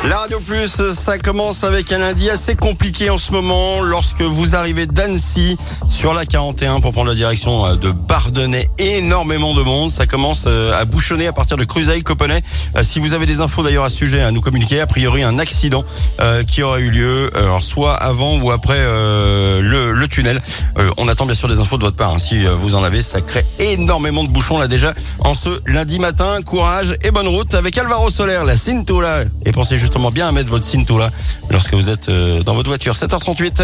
La Radio Plus, ça commence avec un lundi assez compliqué en ce moment. Lorsque vous arrivez d'Annecy sur la 41 pour prendre la direction de Bardonnay, énormément de monde. Ça commence à bouchonner à partir de Cruzaille-Copenhague. Si vous avez des infos d'ailleurs à ce sujet à nous communiquer, a priori un accident qui aurait eu lieu, alors soit avant ou après le tunnel. On attend bien sûr des infos de votre part. Hein. Si vous en avez, ça crée énormément de bouchons là déjà en ce lundi matin. Courage et bonne route avec Alvaro Soler, la Cintura. Et pensez justement bien à mettre votre cintura lorsque vous êtes dans votre voiture. 7h38.